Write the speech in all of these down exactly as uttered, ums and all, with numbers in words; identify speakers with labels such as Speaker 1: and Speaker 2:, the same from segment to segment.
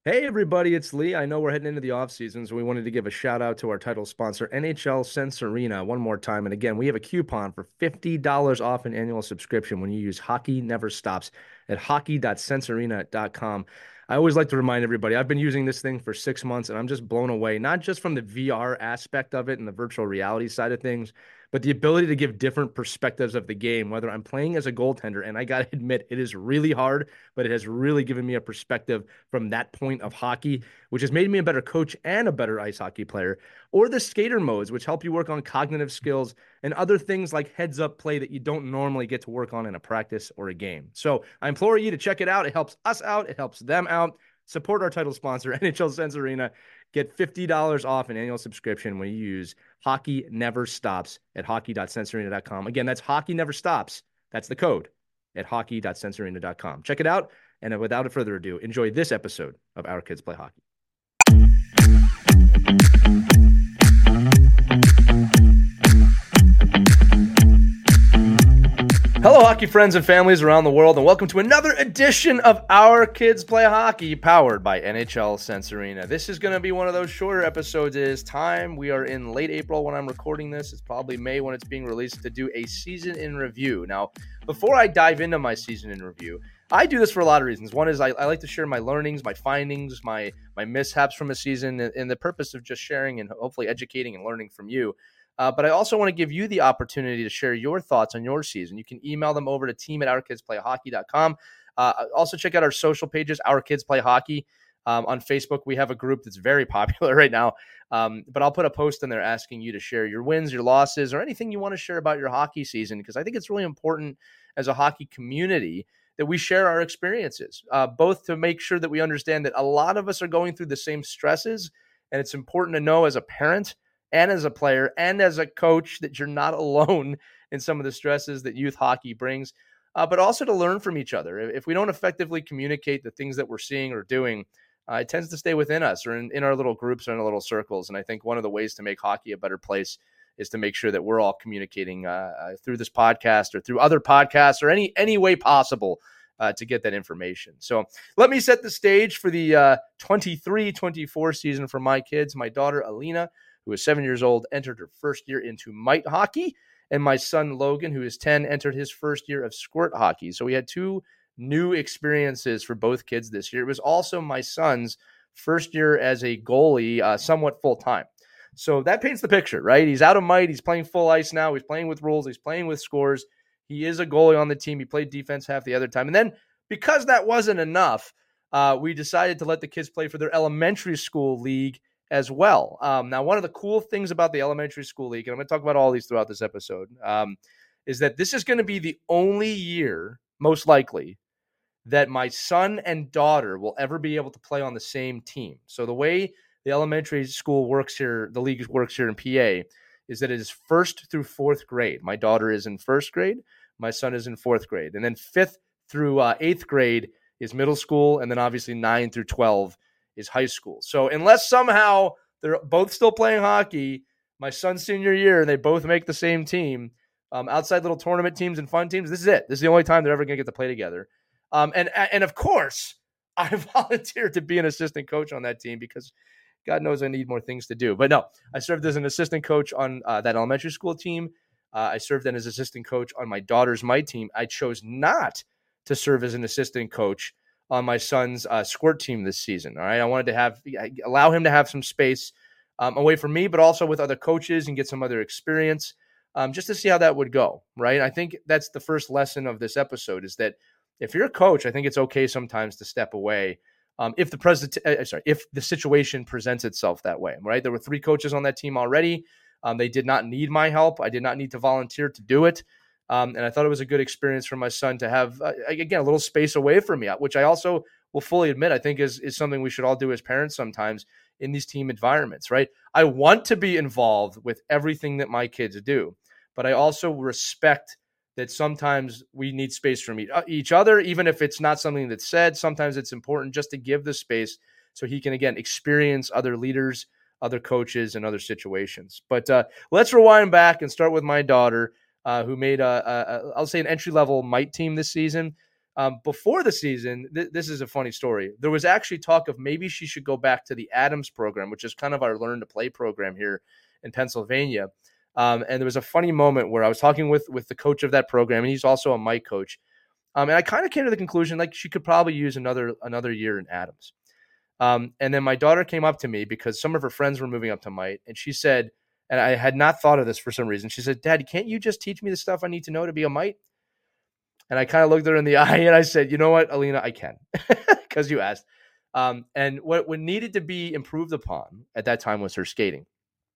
Speaker 1: Hey everybody, it's Lee. I know we're heading into the off season, so we wanted to give a shout out to our title sponsor, N H L Sense Arena, one more time. And again, we have a coupon for fifty dollars off an annual subscription when you use Hockey Never Stops at hockey dot sense arena dot com. I always like to remind everybody, I've been using this thing for six months and I'm just blown away, not just from the V R aspect of it and the virtual reality side of things, but the ability to give different perspectives of the game, whether I'm playing as a goaltender. And I got to admit, it is really hard, but it has really given me a perspective from that point of hockey, which has made me a better coach and a better ice hockey player. Or the skater modes, which help you work on cognitive skills and other things like heads up play that you don't normally get to work on in a practice or a game. So I implore you to check it out. It helps us out, it helps them out. Support our title sponsor, N H L Sense Arena. Get fifty dollars off an annual subscription when you use Hockey Never Stops at hockey dot sense arena dot com. Again, that's Hockey Never Stops. That's the code at hockey dot sense arena dot com. Check it out. And without further ado, enjoy this episode of Our Kids Play Hockey. Hello, hockey friends and families around the world, and welcome to another edition of Our Kids Play Hockey, powered by N H L Sense Arena. This is going to be one of those shorter episodes. It is time. We are in late April when I'm recording this. It's probably May when it's being released, to do a season in review. Now, before I dive into my season in review, I do this for a lot of reasons. One is I, I like to share my learnings, my findings, my my mishaps from a season, in the purpose of just sharing and hopefully educating and learning from you. Uh, but I also want to give you the opportunity to share your thoughts on your season. You can email them over to team at our kids play hockey dot com. Uh, also, check out our social pages, Our Kids Play Hockey. Um, on Facebook, we have a group that's very popular right now. Um, but I'll put a post in there asking you to share your wins, your losses, or anything you want to share about your hockey season, because I think it's really important as a hockey community that we share our experiences, uh, both to make sure that we understand that a lot of us are going through the same stresses. And it's important to know as a parent and as a player and as a coach that you're not alone in some of the stresses that youth hockey brings, uh, but also to learn from each other. If we don't effectively communicate the things that we're seeing or doing, uh, it tends to stay within us or in, in our little groups or in our little circles. And I think one of the ways to make hockey a better place is to make sure that we're all communicating uh, uh, through this podcast or through other podcasts or any any way possible uh, to get that information. So let me set the stage for the uh, twenty-three twenty-four season for my kids. My daughter, Alina, who is seven years old, entered her first year into mite hockey. And my son, Logan, who is ten, entered his first year of squirt hockey. So we had two new experiences for both kids this year. It was also my son's first year as a goalie, uh, somewhat full-time. So that paints the picture, right? He's out of mite. He's playing full ice now. He's playing with rules. He's playing with scores. He is a goalie on the team. He played defense half the other time. And then because that wasn't enough, uh, we decided to let the kids play for their elementary school league as well. Um, now, one of the cool things about the elementary school league, and I'm going to talk about all these throughout this episode, um, is that this is going to be the only year, most likely, that my son and daughter will ever be able to play on the same team. So the way the elementary school works here, the league works here in P A, is that it is first through fourth grade. My daughter is in first grade. My son is in fourth grade. And then fifth through uh, eighth grade is middle school. And then obviously nine through twelve is high school. So unless somehow they're both still playing hockey, my son's senior year, and they both make the same team, um, outside little tournament teams and fun teams, this is it. This is the only time they're ever going to get to play together. Um, and, and of course, I volunteered to be an assistant coach on that team because God knows I need more things to do. But no, I served as an assistant coach on uh, that elementary school team. Uh, I served then as assistant coach on my daughter's my team. I chose not to serve as an assistant coach on my son's uh, squirt team this season. All right, I wanted to have allow him to have some space um, away from me, but also with other coaches and get some other experience, um, just to see how that would go. Right, I think that's the first lesson of this episode, is that if you're a coach, I think it's okay sometimes to step away. Um, if the president, uh, sorry, if the situation presents itself that way, right? There were three coaches on that team already. Um, they did not need my help. I did not need to volunteer to do it. Um, and I thought it was a good experience for my son to have, uh, again, a little space away from me, which I also will fully admit, I think is, is something we should all do as parents sometimes in these team environments, right? I want to be involved with everything that my kids do, but I also respect that sometimes we need space from each other, even if it's not something that's said. Sometimes it's important just to give the space so he can, again, experience other leaders, other coaches, and other situations. But uh, let's rewind back and start with my daughter, uh, who made, a, a, a, I'll say, an entry-level mite team this season. Um, before the season, th- this is a funny story. There was actually talk of maybe she should go back to the Adams program, which is kind of our learn to play program here in Pennsylvania. Um, and there was a funny moment where I was talking with, with the coach of that program, and he's also a Mike coach. Um, and I kind of came to the conclusion, like, she could probably use another, another year in Adams. Um, and then my daughter came up to me because some of her friends were moving up to Mite, and she said, and I had not thought of this for some reason. She said, "Dad, can't you just teach me the stuff I need to know to be a Mite?" And I kind of looked her in the eye and I said, "You know what, Alina, I can," because you asked. Um, and what, what needed to be improved upon at that time was her skating.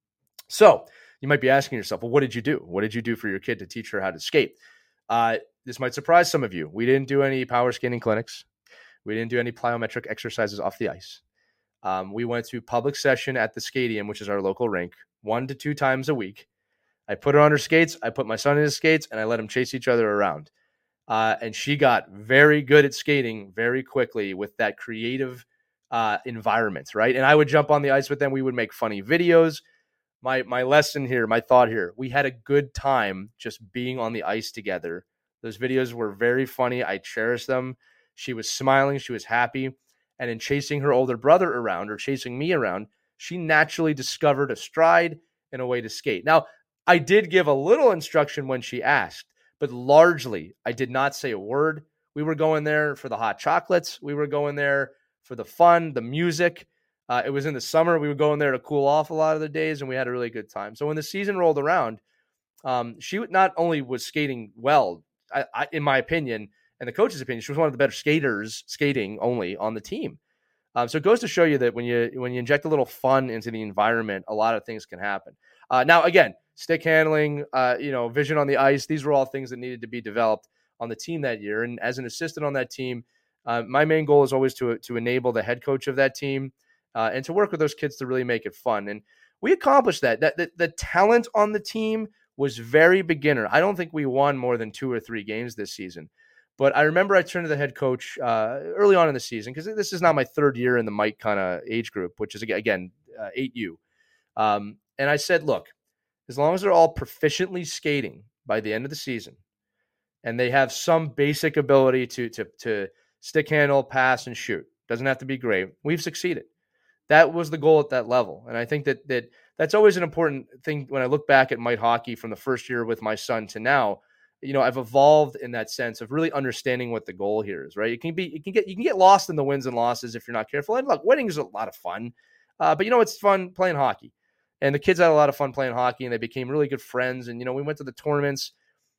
Speaker 1: So you might be asking yourself, well, what did you do? What did you do for your kid to teach her how to skate? Uh, this might surprise some of you. We didn't do any power skating clinics. We didn't do any plyometric exercises off the ice. Um, we went to public session at the Skadium, which is our local rink, one to two times a week. I put her on her skates. I put my son in his skates, and I let them chase each other around. Uh, and she got very good at skating very quickly with that creative uh, environment, right? And I would jump on the ice with them. We would make funny videos. My my lesson here, my thought here, we had a good time just being on the ice together. Those videos were very funny. I cherished them. She was smiling. She was happy. And in chasing her older brother around or chasing me around, she naturally discovered a stride and a way to skate. Now, I did give a little instruction when she asked, but largely I did not say a word. We were going there for the hot chocolates. We were going there for the fun, the music. Uh, it was in the summer. We were going there to cool off a lot of the days, and we had a really good time. So when the season rolled around, um, she not only was skating well, I, I, in my opinion, and the coach's opinion, she was one of the better skaters, skating only on the team. Um, so it goes to show you that when you when you inject a little fun into the environment, a lot of things can happen. Uh, now, again, stick handling, uh, you know, vision on the ice, these were all things that needed to be developed on the team that year. And as an assistant on that team, uh, my main goal is always to to enable the head coach of that team uh, and to work with those kids to really make it fun. And we accomplished that. That the, the talent on the team was very beginner. I don't think we won more than two or three games this season. But I remember I turned to the head coach uh, early on in the season, because this is not my third year in the Mike kind of age group, which is, again, uh, eight U. Um, and I said, look, as long as they're all proficiently skating by the end of the season and they have some basic ability to, to, to stick handle, pass, and shoot, doesn't have to be great, we've succeeded. That was the goal at that level. And I think that that that's always an important thing when I look back at Mite hockey from the first year with my son to now. You know, I've evolved in that sense of really understanding what the goal here is, right? It can be, you can get, you can get lost in the wins and losses if you're not careful. And look, winning is a lot of fun, uh, but you know, it's fun playing hockey, and the kids had a lot of fun playing hockey, and they became really good friends. And, you know, we went to the tournaments,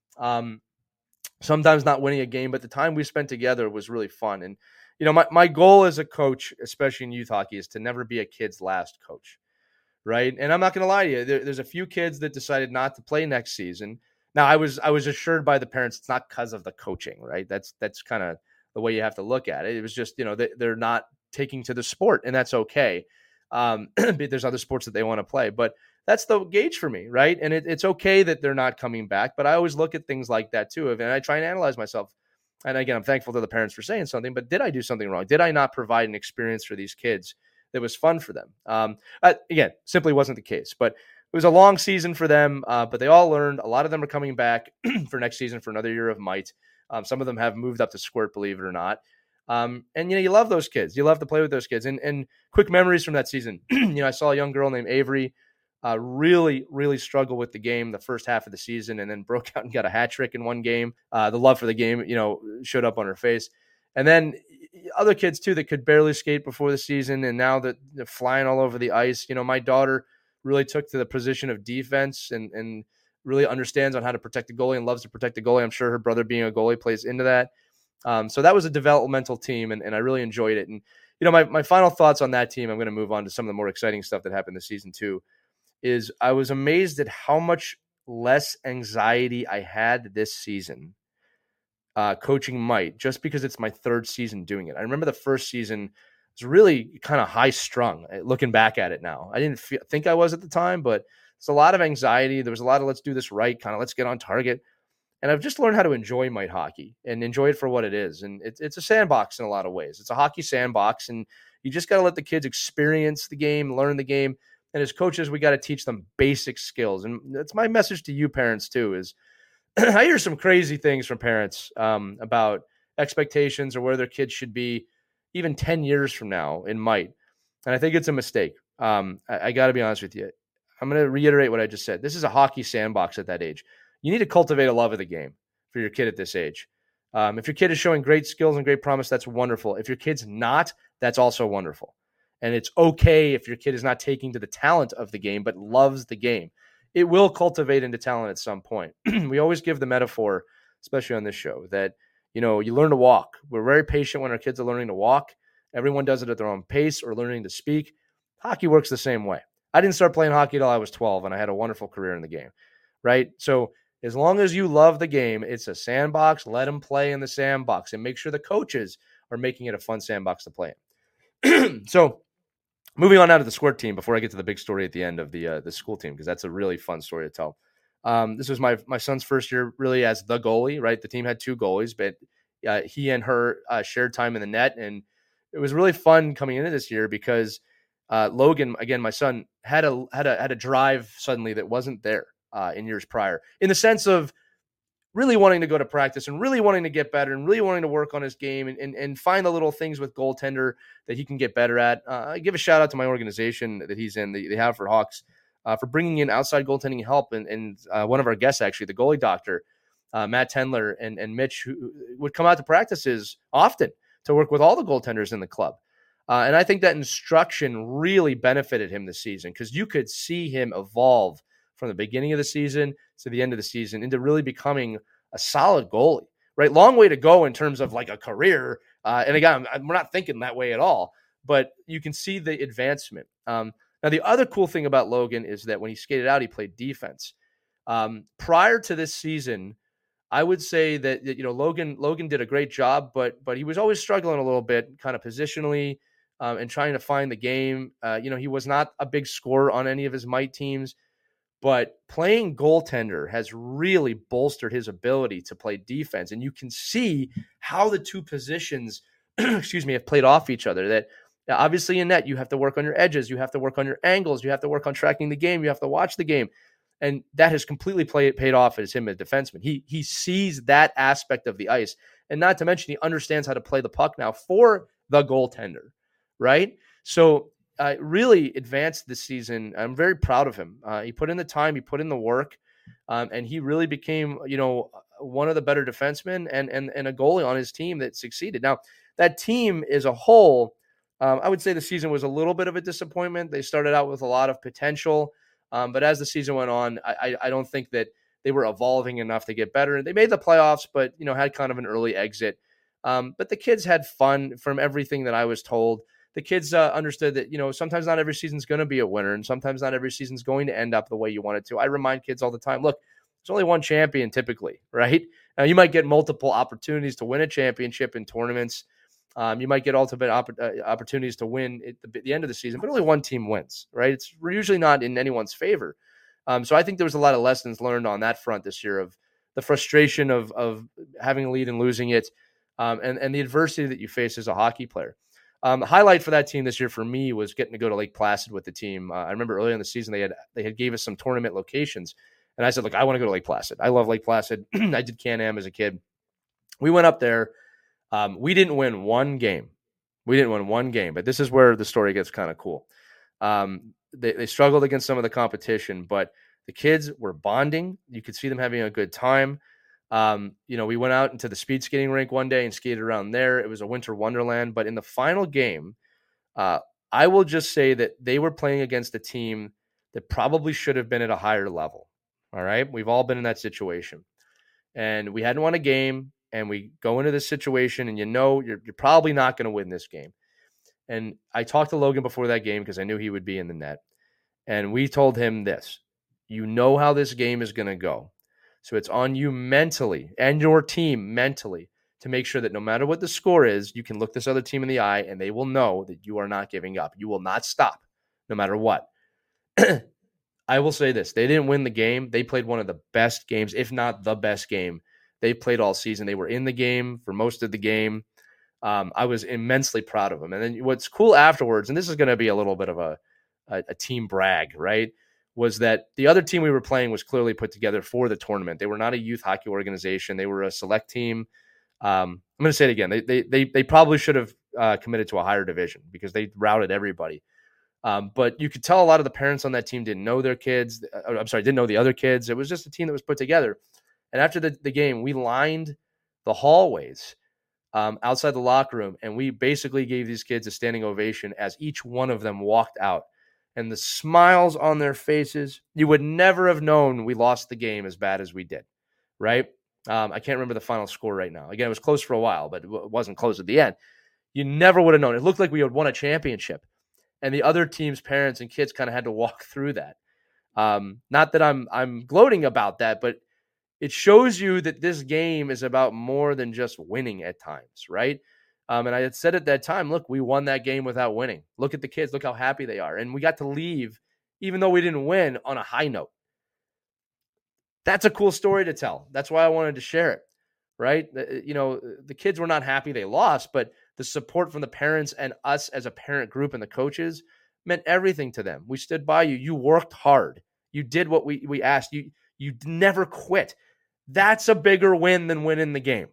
Speaker 1: um, sometimes not winning a game, but the time we spent together was really fun. And, you know, my, my goal as a coach, especially in youth hockey, is to never be a kid's last coach. Right. And I'm not going to lie to you. There, there's a few kids that decided not to play next season. Now, I was I was assured by the parents it's not because of the coaching, right? That's that's kind of the way you have to look at it. It was just, you know, they, they're not taking to the sport, and that's okay. Um, there's other sports that they want to play, but that's the gauge for me, right? And it, it's okay that they're not coming back, but I always look at things like that too, and I try and analyze myself. And again, I'm thankful to the parents for saying something, but did I do something wrong? Did I not provide an experience for these kids that was fun for them? Um, uh, again, simply wasn't the case, but it was a long season for them, uh, but they all learned. A lot of them are coming back for next season for another year of Mite. Um, some of them have moved up to Squirt, believe it or not. Um, and, you know, you love those kids. You love to play with those kids. And, and quick memories from that season. you know, I saw a young girl named Avery uh, really, really struggle with the game the first half of the season, and then broke out and got a hat trick in one game. Uh, the love for the game, you know, showed up on her face. And then other kids, too, that could barely skate before the season, and now that they're flying all over the ice. You know, my daughter really took to the position of defense and, and really understands on how to protect the goalie and loves to protect the goalie. I'm sure her brother being a goalie plays into that. Um, so that was a developmental team, and, and I really enjoyed it. And, you know, my, my final thoughts on that team, I'm going to move on to some of the more exciting stuff that happened this season too, is I was amazed at how much less anxiety I had this season uh, coaching Mite, just because it's my third season doing it. I remember the first season was really kind of high strung looking back at it now. I didn't feel, think I was at the time, but it's a lot of anxiety. There was a lot of let's do this right, kind of let's get on target. And I've just learned how to enjoy Mite hockey and enjoy it for what it is. And it's it's a sandbox in a lot of ways. It's a hockey sandbox, and you just got to let the kids experience the game, learn the game. And as coaches, we got to teach them basic skills. And that's my message to you parents too, is I hear some crazy things from parents um, about expectations or where their kids should be even ten years from now. It might. And I think it's a mistake. Um, I, I got to be honest with you. I'm going to reiterate what I just said. This is a hockey sandbox at that age. You need to cultivate a love of the game for your kid at this age. Um, if your kid is showing great skills and great promise, that's wonderful. If your kid's not, that's also wonderful. And it's okay if your kid is not taking to the talent of the game, but loves the game. It will cultivate into talent at some point. We always give the metaphor, especially on this show, that, you know, you learn to walk. We're very patient when our kids are learning to walk. Everyone does it at their own pace or learning to speak. Hockey works the same way. I didn't start playing hockey until I was twelve, and I had a wonderful career in the game, right? So as long as you love the game, it's a sandbox. Let them play in the sandbox and make sure the coaches are making it a fun sandbox to play in. So moving on now to the Squirt team before I get to the big story at the end of the uh, the school team, because that's a really fun story to tell. Um, this was my my son's first year really as the goalie, right? The team had two goalies, but uh, he and her uh, shared time in the net, and it was really fun coming into this year because uh, Logan, again, my son, had a had a had a drive suddenly that wasn't there uh, in years prior, in the sense of really wanting to go to practice and really wanting to get better and really wanting to work on his game and, and, and find the little things with goaltender that he can get better at. Uh, I give a shout out to my organization that he's in, the, they have for Hawks, uh, for bringing in outside goaltending help. And, and uh, one of our guests, actually, the goalie doctor, uh, Matt Tendler and, and Mitch, who would come out to practices often to work with all the goaltenders in the club. Uh, and I think that instruction really benefited him this season because you could see him evolve from the beginning of the season to the end of the season into really becoming a solid goalie, right? Long way to go in terms of like a career. Uh, and again, I'm, we're not thinking that way at all, but you can see the advancement. Um, now, the other cool thing about Logan is that when he skated out, he played defense. Um, prior to this season, I would say that, you know, Logan Logan did a great job, but but he was always struggling a little bit, kind of positionally, um, and trying to find the game. Uh, you know, he was not a big scorer on any of his might teams, but playing goaltender has really bolstered his ability to play defense. And you can see how the two positions, excuse me, have played off each other. That obviously in net, you have to work on your edges, you have to work on your angles, you have to work on tracking the game, you have to watch the game. And that has completely played, paid off as him a defenseman. He he sees that aspect of the ice. And not to mention, he understands how to play the puck now for the goaltender, right? So uh, really advanced this season. I'm very proud of him. Uh, he put in the time, he put in the work, um, and he really became, you know, one of the better defensemen and, and, and a goalie on his team that succeeded. Now, that team as a whole, um, I would say the season was a little bit of a disappointment. They started out with a lot of potential. Um, but as the season went on, I, I don't think that they were evolving enough to get better. They made the playoffs, but, you know, had kind of an early exit. Um, but the kids had fun from everything that I was told. The kids uh, understood that, you know, sometimes not every season's going to be a winner, and sometimes not every season's going to end up the way you want it to. I remind kids all the time, look, there's only one champion typically, right? Now, you might get multiple opportunities to win a championship in tournaments. Um, you might get ultimate opp- uh, opportunities to win at the, the end of the season, but only one team wins, right? It's usually not in anyone's favor. Um, so I think there was a lot of lessons learned on that front this year of the frustration of of having a lead and losing it, um, and, and the adversity that you face as a hockey player. Um, the highlight for that team this year for me was getting to go to Lake Placid with the team. Uh, I remember early in the season they had they had gave us some tournament locations, and I said, look, I want to go to Lake Placid. I love Lake Placid. I did Can-Am as a kid. We went up there. Um, we didn't win one game. We didn't win one game, but this is where the story gets kind of cool. Um, they, they struggled against some of the competition, but the kids were bonding. You could see them having a good time. Um, you know, we went out into the speed skating rink one day and skated around there. It was a winter wonderland, but in the final game, uh, I will just say that they were playing against a team that probably should have been at a higher level. All right. We've all been in that situation, and we hadn't won a game. And we go into this situation, and you know you're, you're probably not going to win this game. And I talked to Logan before that game because I knew he would be in the net. And we told him this: you know how this game is going to go. So it's on you mentally and your team mentally to make sure that no matter what the score is, you can look this other team in the eye and they will know that you are not giving up. You will not stop no matter what. I will say this: they didn't win the game. They played one of the best games, if not the best game they played all season. They were in the game for most of the game. Um, I was immensely proud of them. And then what's cool afterwards, and this is going to be a little bit of a, a, a team brag, right, was that the other team we were playing was clearly put together for the tournament. They were not a youth hockey organization. They were a select team. Um, I'm going to say it again. They, they, they, they probably should have uh, committed to a higher division because they routed everybody. Um, but you could tell a lot of the parents on that team didn't know their kids. Uh, I'm sorry, didn't know the other kids. It was just a team that was put together. And after the, the game, we lined the hallways um, outside the locker room, and we basically gave these kids a standing ovation as each one of them walked out. And the smiles on their faces, you would never have known we lost the game as bad as we did, right? Um, I can't remember the final score right now. Again, it was close for a while, but it wasn't close at the end. You never would have known. It looked like we had won a championship. And the other team's parents and kids kind of had to walk through that. Um, not that I'm I'm gloating about that, but it shows you that this game is about more than just winning at times, right? Um, and I had said at that time, look, we won that game without winning. Look at the kids. Look how happy they are. And we got to leave, even though we didn't win, on a high note. That's a cool story to tell. That's why I wanted to share it, right? You know, the kids were not happy they lost, but the support from the parents and us as a parent group and the coaches meant everything to them. We stood by you. You worked hard. You did what we, we asked. You, you never quit. That's a bigger win than winning the game.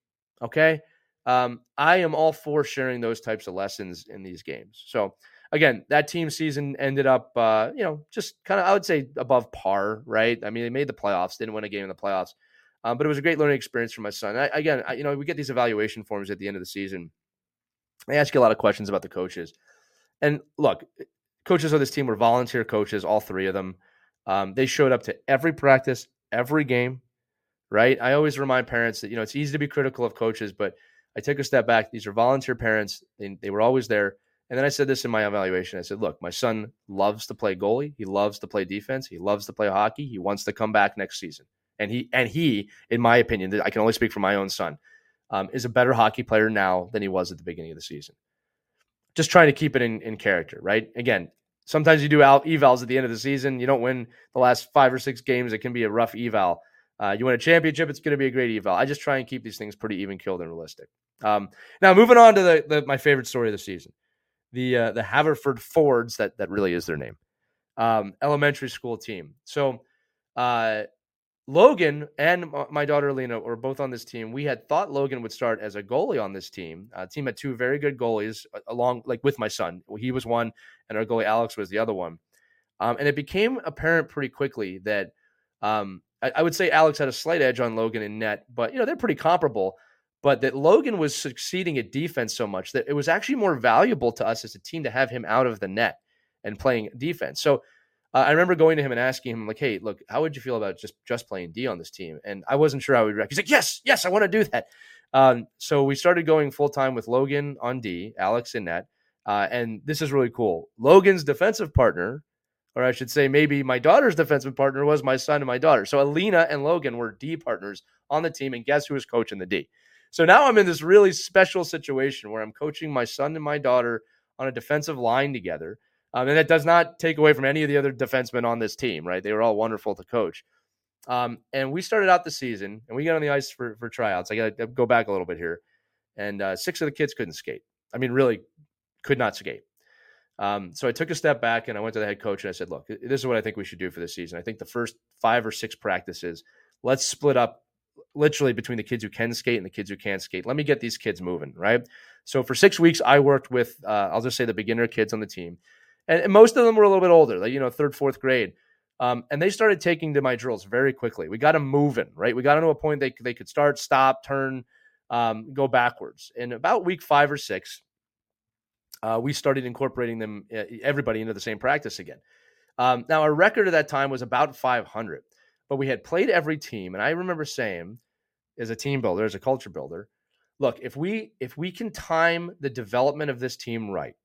Speaker 1: Okay? Um, I am all for sharing those types of lessons in these games. So, again, that team season ended up, uh, you know, just kind of, I would say, above par, right? I mean, they made the playoffs, didn't win a game in the playoffs. Um, but it was a great learning experience for my son. I, again, I, you know, we get these evaluation forms at the end of the season. They ask you a lot of questions about the coaches. And look, coaches on this team were volunteer coaches, all three of them. Um, they showed up to every practice, every game, right? I always remind parents that, you know, it's easy to be critical of coaches, but I take a step back. These are volunteer parents. They, they were always there. And then I said this in my evaluation. I said, look, my son loves to play goalie. He loves to play defense. He loves to play hockey. He wants to come back next season. And he, and he, in my opinion, I can only speak for my own son, um, is a better hockey player now than he was at the beginning of the season. Just trying to keep it in, in character, right? Again, sometimes you do out evals at the end of the season. You don't win the last five or six games. It can be a rough eval. Uh, you win a championship, it's going to be a great eval. I just try and keep these things pretty even-keeled and realistic. Um, now, moving on to the, the my favorite story of the season, the uh, the Haverford Fords, that that really is their name, um, elementary school team. So uh, Logan and my daughter Alina were both on this team. We had thought Logan would start as a goalie on this team. Uh, team had two very good goalies, along like with my son. He was one, and our goalie Alex was the other one. Um, and it became apparent pretty quickly that um, I, I would say Alex had a slight edge on Logan in net, but you know they're pretty comparable. But that Logan was succeeding at defense so much that it was actually more valuable to us as a team to have him out of the net and playing defense. So uh, I remember going to him and asking him, like, hey, look, how would you feel about just, just playing D on this team? And I wasn't sure how he'd react. He's like, yes, yes, I want to do that. Um, so we started going full-time with Logan on D, Alex in net. Uh, and this is really cool. Logan's defensive partner, or I should say maybe my daughter's defensive partner, was my son and my daughter. So Alina and Logan were D partners on the team, and guess who was coaching the D? So now I'm in this really special situation where I'm coaching my son and my daughter on a defensive line together. Um, and that does not take away from any of the other defensemen on this team, right? They were all wonderful to coach. Um, and we started out the season, and we got on the ice for, for tryouts. I got to go back a little bit here. And uh, six of the kids couldn't skate. I mean, really could not skate. Um, so I took a step back, and I went to the head coach, and I said, look, this is what I think we should do for this season. I think the first five or six practices, let's split up literally between the kids who can skate and the kids who can't skate. Let me get these kids moving, right? So for six weeks, I worked with, uh, I'll just say the beginner kids on the team. And, and most of them were a little bit older, like, you know, third, fourth grade. Um, and they started taking to my drills very quickly. We got them moving, right? We got them to a point they, they could start, stop, turn, um, go backwards. And about week five or six, uh, we started incorporating them, uh, everybody into the same practice again. Um, now, our record at that time was about five hundred. But we had played every team, and I remember saying, as a team builder, as a culture builder, look, if we if we can time the development of this team right,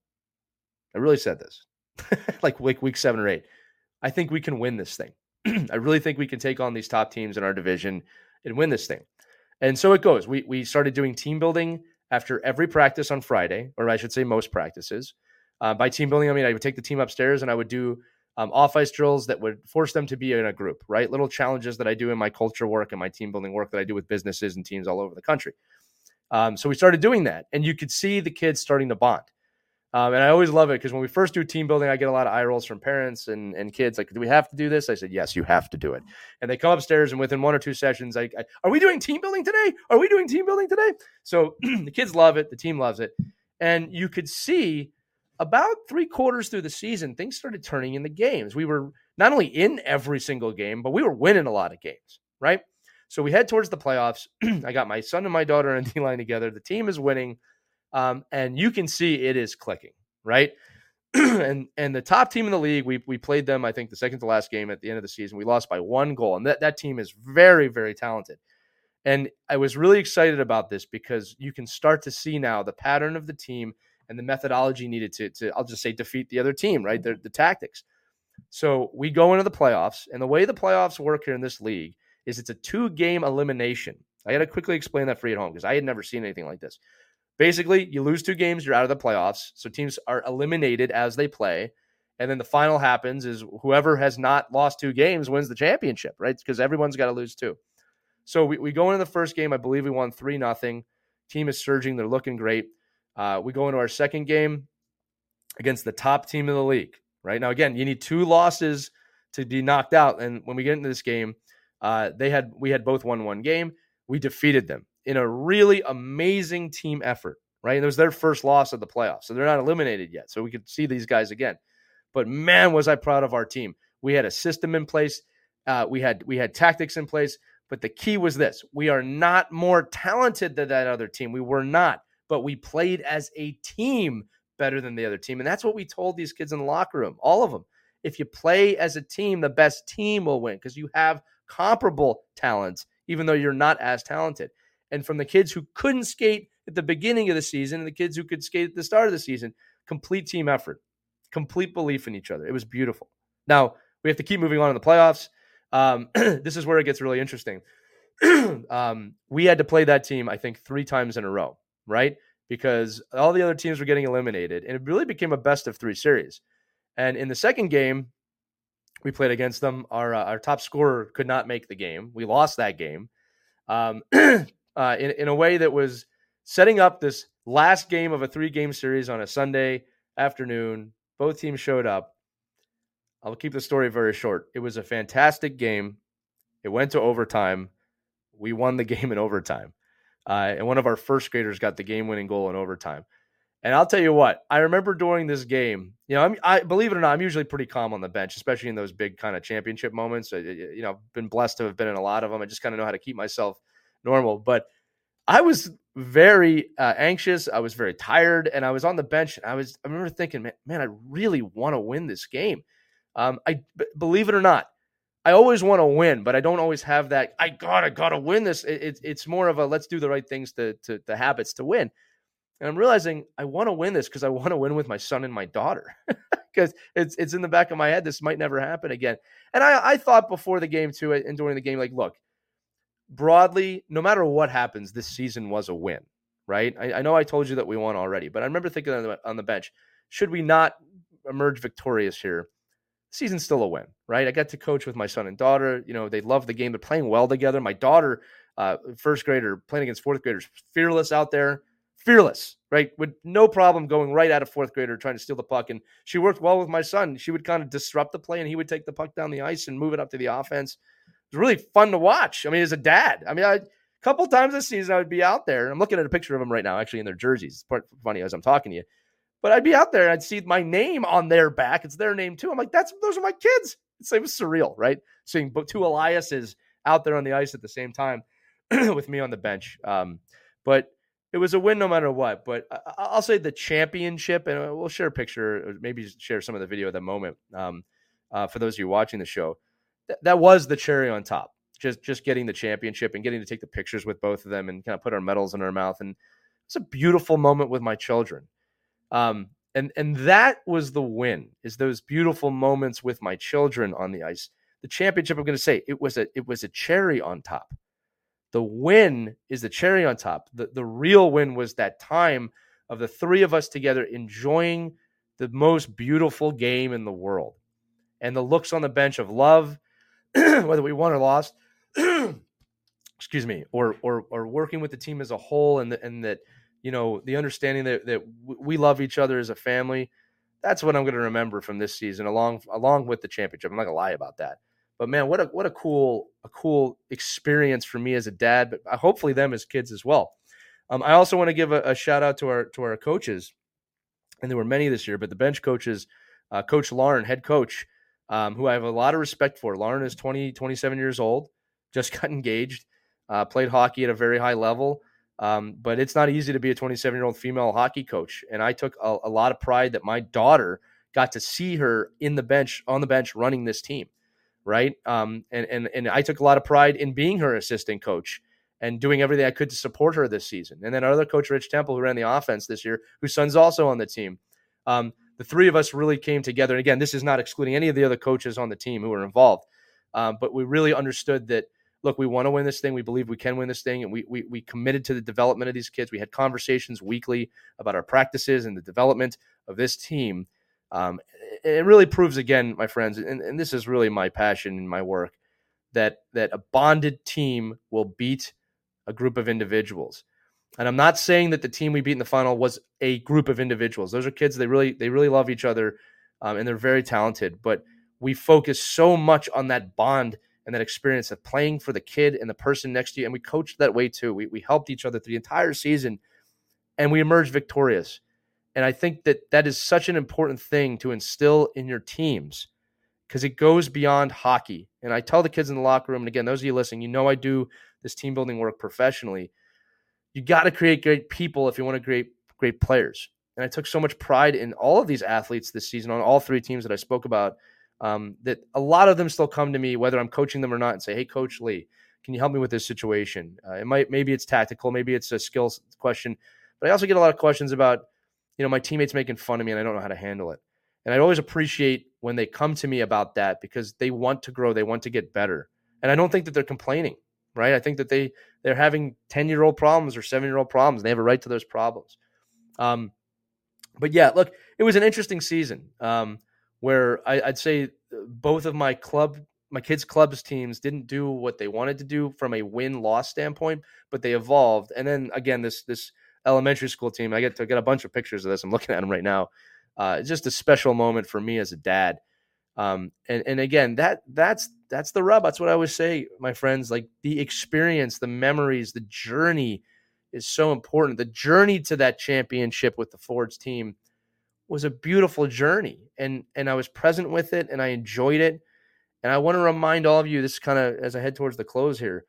Speaker 1: I really said this, like week, week seven or eight, I think we can win this thing. I really think we can take on these top teams in our division and win this thing. And so it goes. We we started doing team building after every practice on Friday, or I should say most practices. Uh, by team building, I mean I would take the team upstairs and I would do Um, off-ice drills that would force them to be in a group, right? Little challenges that I do in my culture work and my team building work that I do with businesses and teams all over the country. Um, so we started doing that, and you could see the kids starting to bond. Um, and I always love it because when we first do team building, I get a lot of eye rolls from parents and, and kids. Like, do we have to do this? I said, yes, you have to do it. And they come upstairs, and within one or two sessions, I, I are we doing team building today? Are we doing team building today? So the kids love it. The team loves it. And you could see about three quarters through the season, things started turning in the games. We were not only in every single game, but we were winning a lot of games, right? So we head towards the playoffs. I got my son and my daughter on D-line together. The team is winning. Um, and you can see it is clicking, right? and and the top team in the league, we we played them, I think, the second to last game at the end of the season. We lost by one goal, and that, that team is very, very talented. And I was really excited about this because you can start to see now the pattern of the team and the methodology needed to, to I'll just say, defeat the other team, right? The, the tactics. So we go into the playoffs, and the way the playoffs work here in this league is it's a two-game elimination. I got to quickly explain that for you at home because I had never seen anything like this. Basically, you lose two games, you're out of the playoffs. So teams are eliminated as they play. And then the final happens is whoever has not lost two games wins the championship, right? Because everyone's got to lose two. So we, we go into the first game. I believe we won three nothing. Team is surging. They're looking great. Uh, we go into our second game against the top team in the league, right? Now, again, you need two losses to be knocked out. And when we get into this game, uh, they had we had both won one game. We defeated them in a really amazing team effort, right? And it was their first loss of the playoffs. So they're not eliminated yet. So we could see these guys again. But man, was I proud of our team. We had a system in place. Uh, we had we had tactics in place. But the key was this. We are not more talented than that other team. We were not. But we played as a team better than the other team. And that's what we told these kids in the locker room, all of them. If you play as a team, the best team will win because you have comparable talents, even though you're not as talented. And from the kids who couldn't skate at the beginning of the season and the kids who could skate at the start of the season, complete team effort, complete belief in each other. It was beautiful. Now, we have to keep moving on in the playoffs. Um, this is where it gets really interesting. um, we had to play that team, I think, three times in a row, right? Because all the other teams were getting eliminated, and it really became a best of three series. And in the second game, we played against them. Our, uh, our top scorer could not make the game. We lost that game. Um, Uh, in, in a way that was setting up this last game of a three-game series on a Sunday afternoon. Both teams showed up. I'll keep the story very short. It was a fantastic game. It went to overtime. We won the game in overtime. Uh, and one of our first graders got the game-winning goal in overtime. And I'll tell you what, I remember during this game, you know, I'm, I believe it or not, I'm usually pretty calm on the bench, especially in those big kind of championship moments. I, you know, I've been blessed to have been in a lot of them. I just kind of know how to keep myself normal. But I was very uh, anxious. I was very tired, and I was on the bench. And I was, I remember thinking, man, man I really want to win this game. Um, I b- believe it or not, I always want to win, but I don't always have that. I gotta, gotta win this. It, it, it's more of a let's do the right things to, to the habits to win. And I'm realizing I want to win this because I want to win with my son and my daughter. Because it's it's in the back of my head. This might never happen again. And I, I thought before the game too, and during the game, like, look. Broadly, no matter what happens, this season was a win, right? I, I know I told you that we won already, but I remember thinking on the, on the bench, should we not emerge victorious here? Season's still a win, right? I got to coach with my son and daughter. You know, they love the game. They're playing well together. My daughter, uh, first grader, playing against fourth graders, fearless out there, fearless, right? With no problem going right at a fourth grader trying to steal the puck. And she worked well with my son. She would kind of disrupt the play, and he would take the puck down the ice and move it up to the offense. It was really fun to watch. I mean, as a dad, I mean, I, a couple times this season, I would be out there. I'm looking at a picture of them right now, actually in their jerseys. It's part funny as I'm talking to you, but I'd be out there and I'd see my name on their back. It's their name too. I'm like, that's those are my kids. It's, it was surreal, right? Seeing two Eliases out there on the ice at the same time with me on the bench. Um, but it was a win no matter what. But I, I'll say the championship, and we'll share a picture, or maybe share some of the video of that moment um, uh, for those of you watching the show. That was the cherry on top, just just getting the championship and getting to take the pictures with both of them and kind of put our medals in our mouth. And it's a beautiful moment with my children. Um, and, and that was the win, is those beautiful moments with my children on the ice. The championship, I'm going to say, it was a it was a cherry on top. The win is the cherry on top. The, the real win was that time of the three of us together enjoying the most beautiful game in the world. And the looks on the bench of love, whether we won or lost, excuse me, or or or working with the team as a whole, and the, and that, you know, the understanding that, that we love each other as a family. That's what I'm going to remember from this season, along along with the championship. I'm not going to lie about that. But man, what a what a cool a cool experience for me as a dad, but hopefully them as kids as well. Um, I also want to give a, a shout out to our to our coaches, and there were many this year, but the bench coaches, uh, Coach Lauren, head coach, um, who I have a lot of respect for. Lauren is twenty, twenty-seven years old, just got engaged, uh, played hockey at a very high level. Um, but it's not easy to be a twenty-seven-year-old female hockey coach. And I took a, a lot of pride that my daughter got to see her in the bench, on the bench, running this team, right? Um, and, and, and I took a lot of pride in being her assistant coach and doing everything I could to support her this season. And then our other coach, Rich Temple, who ran the offense this year, whose son's also on the team. Um, the three of us really came together. And again, this is not excluding any of the other coaches on the team who were involved. Um, but we really understood that, look, we want to win this thing. We believe we can win this thing. And we, we, we committed to the development of these kids. We had conversations weekly about our practices and the development of this team. Um, it really proves again, my friends, and, and this is really my passion in my work, that, that a bonded team will beat a group of individuals. And I'm not saying that the team we beat in the final was a group of individuals. Those are kids. They really, they really love each other, um, and they're very talented. But we focus so much on that bond and that experience of playing for the kid and the person next to you. And we coached that way too. We we helped each other through the entire season, and we emerged victorious. And I think that that is such an important thing to instill in your teams, because it goes beyond hockey. And I tell the kids in the locker room, and again, those of you listening, you know I do this team building work professionally. You got to create great people if you want to create great players. And I took so much pride in all of these athletes this season on all three teams that I spoke about, um, that a lot of them still come to me, whether I'm coaching them or not, and say, hey, Coach Lee, can you help me with this situation? Uh, it might, maybe it's tactical, maybe it's a skills question, but I also get a lot of questions about, you know, my teammates making fun of me and I don't know how to handle it. And I always appreciate when they come to me about that, because they want to grow, they want to get better. And I don't think that they're complaining, right? I think that they, they're having ten-year-old problems or seven-year-old problems. They have a right to those problems. Um, but yeah, look, it was an interesting season um, where I, I'd say both of my club, my kids' clubs teams didn't do what they wanted to do from a win-loss standpoint, but they evolved. And then again, this this elementary school team, I get to get a bunch of pictures of this. I'm looking at them right now. Uh, it's just a special moment for me as a dad. Um, and, and again, that that's that's the rub. That's what I always say, my friends. Like, the experience, the memories, the journey is so important. The journey to that championship with the Fords team was a beautiful journey, and and I was present with it, and I enjoyed it. And I want to remind all of you, this kind of as I head towards the close here,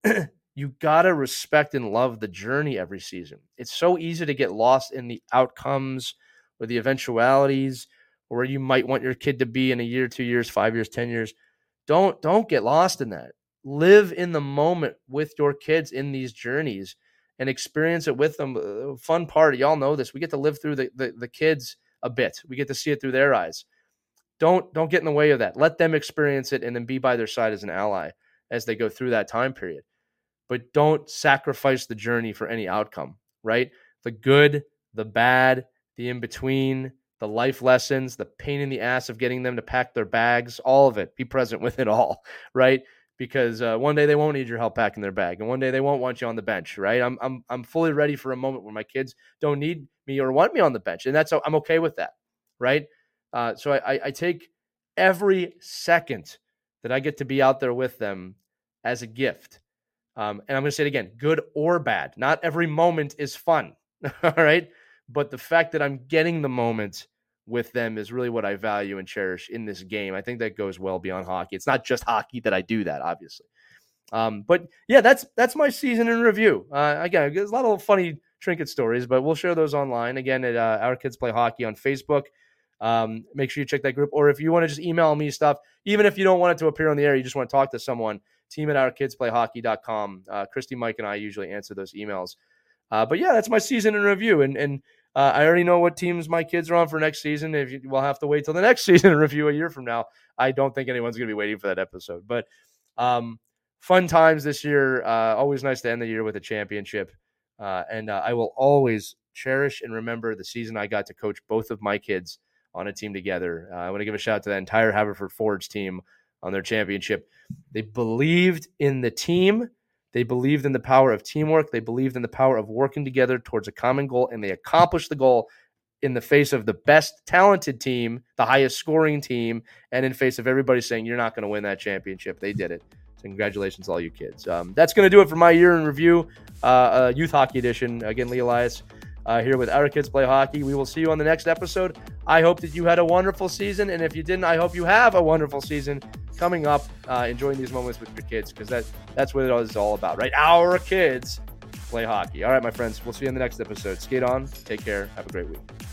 Speaker 1: you gotta respect and love the journey every season. It's so easy to get lost in the outcomes or the eventualities, or where you might want your kid to be in a year, two years, five years, ten years. Don't, don't get lost in that. Live in the moment with your kids in these journeys and experience it with them. The fun part, y'all know this, we get to live through the, the, the kids a bit. We get to see it through their eyes. Don't, don't get in the way of that. Let them experience it and then be by their side as an ally as they go through that time period. But don't sacrifice the journey for any outcome, right? The good, the bad, the in-between, the life lessons, the pain in the ass of getting them to pack their bags, all of it. Be present with it all, right? Because uh, one day they won't need your help packing their bag, and one day they won't want you on the bench, right? I'm I'm I'm fully ready for a moment where my kids don't need me or want me on the bench, and that's I'm okay with that, right? Uh, so I, I take every second that I get to be out there with them as a gift. Um, and I'm going to say it again, good or bad. Not every moment is fun, all right? But the fact that I'm getting the moment with them is really what I value and cherish in this game. I think that goes well beyond hockey. It's not just hockey that I do that, obviously. Um, but yeah, that's that's my season in review. Uh, again, there's a lot of funny trinket stories, but we'll share those online. Again, at uh, Our Kids Play Hockey on Facebook. Um, make sure you check that group. Or if you want to just email me stuff, even if you don't want it to appear on the air, you just want to talk to someone, team at our kids play hockey dot com. Uh, Christy, Mike, and I usually answer those emails. Uh, but yeah, that's my season in review. And, and uh, I already know what teams my kids are on for next season. If you, we'll have to wait till the next season in review a year from now. I don't think anyone's going to be waiting for that episode. But um, fun times this year. Uh, always nice to end the year with a championship. Uh, and uh, I will always cherish and remember the season I got to coach both of my kids on a team together. Uh, I want to give a shout out to that entire Haverford Forge team on their championship. They believed in the team. They believed in the power of teamwork. They believed in the power of working together towards a common goal, and they accomplished the goal in the face of the best talented team, the highest scoring team, and in face of everybody saying, you're not going to win that championship. They did it. So congratulations, all you kids. Um, that's going to do it for my year in review, uh, uh, Youth Hockey Edition. Again, Lee Elias uh, here with Our Kids Play Hockey. We will see you on the next episode. I hope that you had a wonderful season, and if you didn't, I hope you have a wonderful season coming up, uh, enjoying these moments with your kids, because that, that's what it is all about, right? Our kids play hockey. All right, my friends, we'll see you in the next episode. Skate on. Take care. Have a great week.